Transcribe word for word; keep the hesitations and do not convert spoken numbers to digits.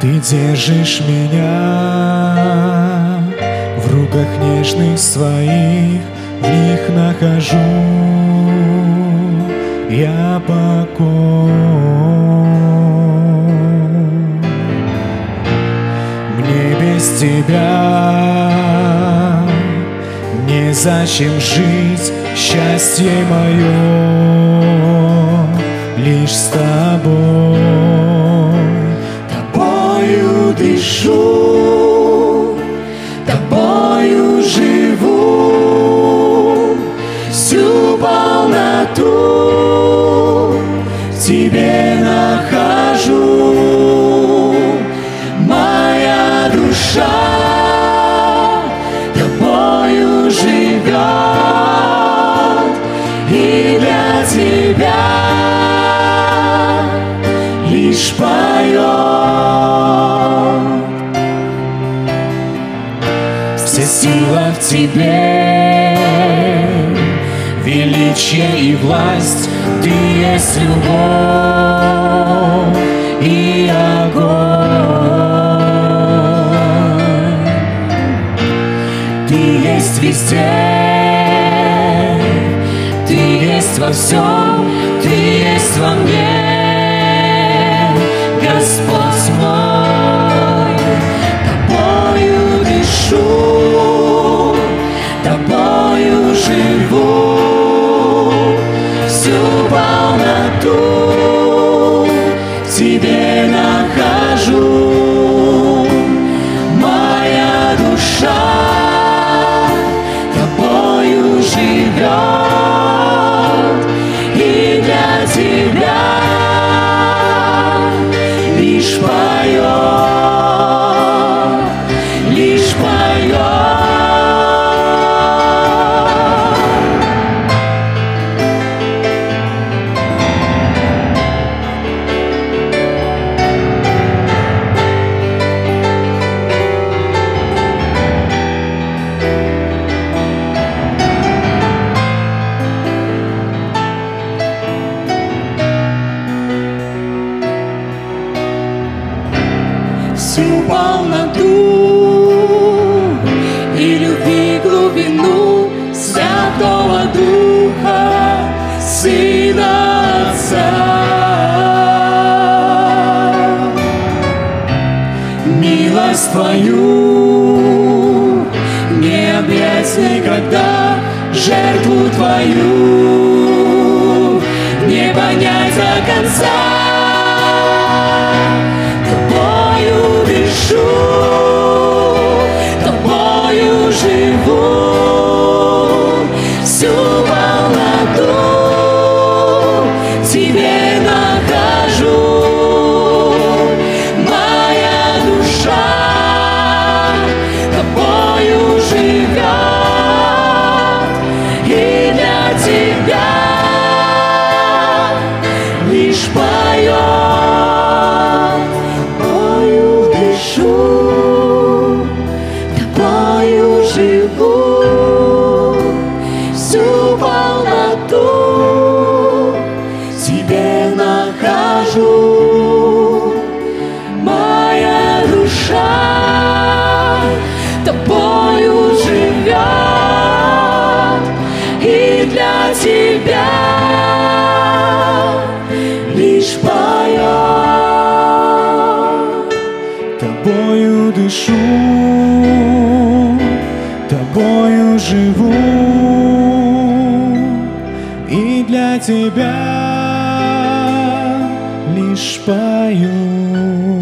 Ты держишь меня в руках нежных своих, в них нахожу я покой. Мне без тебя незачем жить, счастье мое лишь с тобой. Тобою дышу, тобою живу, всю полноту в тебе нахожу. Моя душа тобою живет, и для тебя лишь поет. Вся сила в тебе, величие и власть, ты есть любовь и огонь. Ты есть везде, ты есть во всем, ты есть во мне, Господь мой. Тобою дышу, тобою живу, всю полноту в тебе нахожу. Моя душа тобою живет, и для тебя лишь поет, лишь поет. Всю полноту и любви глубину Святого Духа, Сына Отца. Милость Твою не объять никогда, жертву Твою не понять до конца. Тобою дышу, тобою живу, всю полноту тебе нахожу. Моя душа тобою живет, и для тебя лишь поет. Тобою живу, всю полноту тебе нахожу. Моя душа тобою живет, и для тебя лишь поет. Тобою дышу, тобою живу, и для тебя лишь пою.